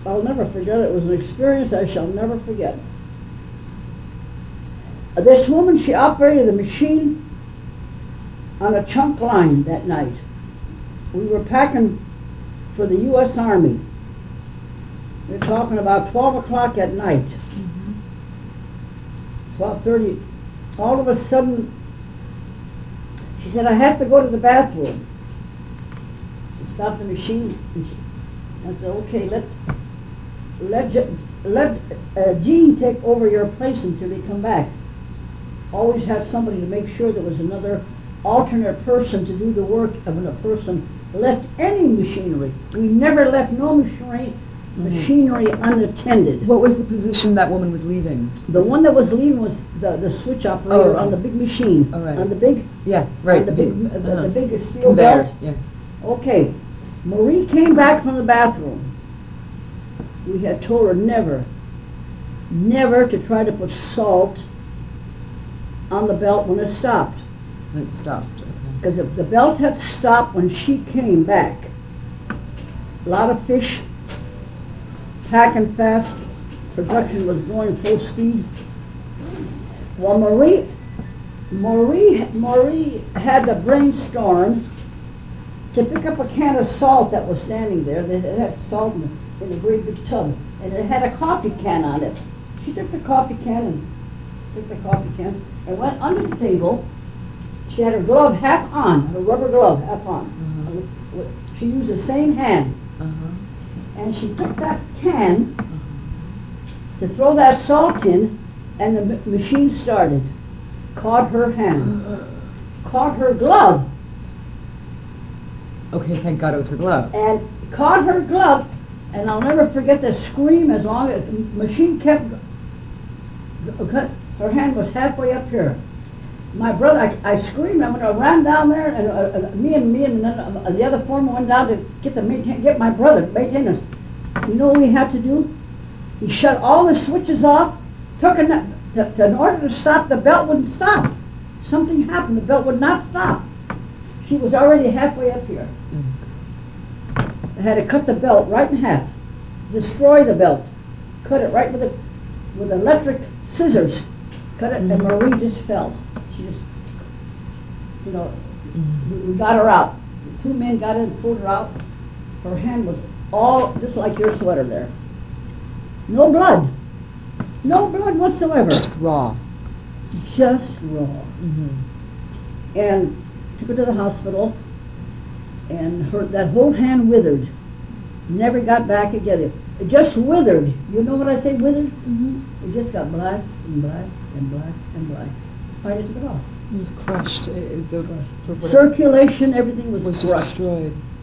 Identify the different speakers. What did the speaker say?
Speaker 1: I'll never forget it. It was an experience I shall never forget. This woman, she operated the machine on a chunk line that night. We were packing for the U.S. Army. We're talking about 12 o'clock at night. 12:30. All of a sudden, she said, I have to go to the bathroom. She stopped the machine. And I said, okay, let Gene take over your place until you come back. Always have somebody to make sure there was another alternate person to do the work of when a person left any machinery. We never left no machinery unattended.
Speaker 2: What was the position that woman was leaving?
Speaker 1: The one that was leaving was the switch operator on the big machine.
Speaker 2: Oh, right.
Speaker 1: On the big,
Speaker 2: yeah, right.
Speaker 1: the big steel
Speaker 2: conveyor,
Speaker 1: belt.
Speaker 2: yeah.
Speaker 1: Okay, Marie came back from the bathroom. We had told her never to try to put salt on the belt when it stopped.
Speaker 2: It stopped, okay.
Speaker 1: Because if the belt had stopped when she came back, a lot of fish, packing fast, production was going full speed. Well, Marie had the brainstorm to pick up a can of salt that was standing there. It had salt in a great big tub, and it had a coffee can on it. She took the coffee can and went under the table. She had her glove half on, her rubber glove half on. She used the same hand. And she took that can to throw that salt in, and the machine started. Caught her hand. Caught her glove.
Speaker 2: Okay, thank God it was her glove.
Speaker 1: And caught her glove, and I'll never forget the scream as long as the machine kept, her hand was halfway up here. My brother, I screamed, I ran down there, and me and then the other foreman went down to get my brother, maintenance. You know what we had to do? He shut all the switches off, in order to stop, the belt wouldn't stop. Something happened, the belt would not stop. She was already halfway up here. I had to cut the belt right in half, destroy the belt, cut it right with electric scissors, cut it, and Marie just fell. She just, we got her out. The 2 men got in, pulled her out. Her hand was all just like your sweater there. No blood. No blood whatsoever.
Speaker 2: Just raw.
Speaker 1: Just raw. And took her to the hospital, and that whole hand withered. Never got back again. It just withered. You know what I say, withered? It just got black and black and black and black. Finally took it off.
Speaker 2: It was crushed.
Speaker 1: Circulation, everything was
Speaker 2: just
Speaker 1: crushed.
Speaker 2: destroyed.